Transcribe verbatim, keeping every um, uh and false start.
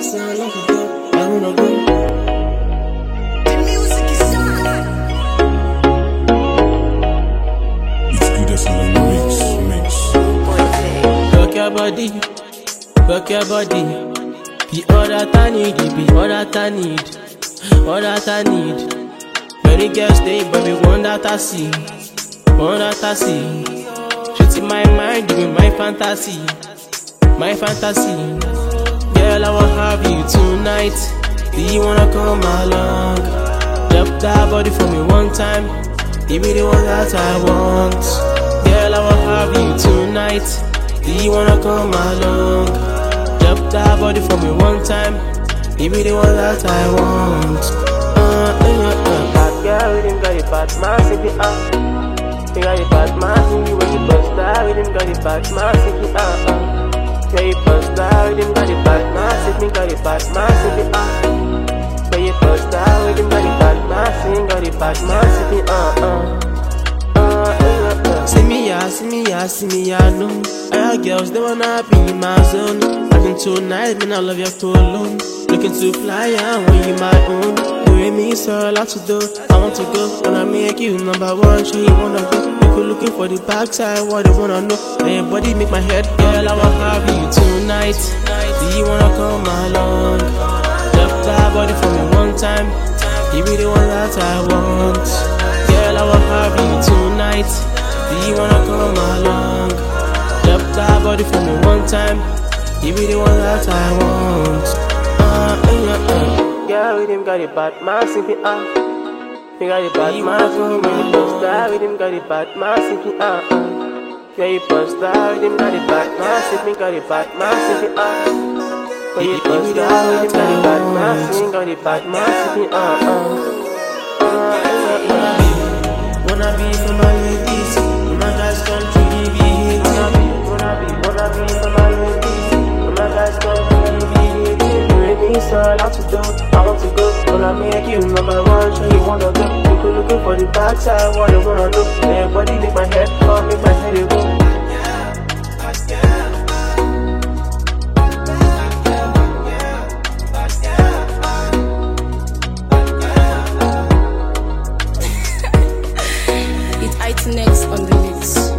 say I love you, girl. I wanna go. The music is on. It's good as in the mix, mix. Rock your body, rock your body. Be all that I need, be all that I need, all that I need. Many girls stay, but be one that I see, one that I see. Shit in my mind, give me my fantasy, my fantasy. Girl, I wanna have you tonight. Do you wanna come along? Drop that body for me one time. Give me the one that I want. Girl, I wanna have you tonight. Do you wanna come along? Drop that body for me one time. Give me the one that I want. Uh, uh, uh, uh. Bad girl, we didn't got it bad, man, if you uh. You got it bad, man, see you when you bust that. We didn't got it bad, man, if you uh, uh. Yeah, you bust that, we didn't got it bad, man, if you got it bad, man, if you uh. Yeah, you bust that, we didn't got it bad, man, if you got it bad, man, if you uh, uh. See me, yeah, see me, yeah, see me, yeah, no. I got girls, they wanna be in my zone. Acting too nice, man, I love your cologne. Looking to fly, yeah, when you my own. Doing me so a lot to do. I want to go, wanna make you number one. Show you wanna go. People looking for the backside, what they wanna know. Everybody make my head, girl, I wanna have you tonight. Do you wanna come along? Drop that body for me one time. Give me the one that I want. Girl, I wanna have you tonight. Do you wanna come along? Drop that body for me one time. Give me the one that I want. Uh, uh, uh. Girl, with him got it bad, man, sing me uh. You got it bad, man, sing me when you bust that. With him got it bad, man, sing me uh, uh. Yeah, you bust that. With him got it bad, man, sing me got it bad, man, sing me uh. Yeah, you bust that. With him got it bad, man, sing me got it bad, man, sing me uh, uh. Uh, uh, uh. Wanna be for my ladies, my guys country, be hit. Wanna be, wanna be, wanna be for my ladies, my guys country, be hit. Doing me so a lot to do, I want to go, wanna make you number one, show you wanna go. People looking for the backside, what they wanna know. Everybody make my head come, make my head go. It's I T Next on the mix.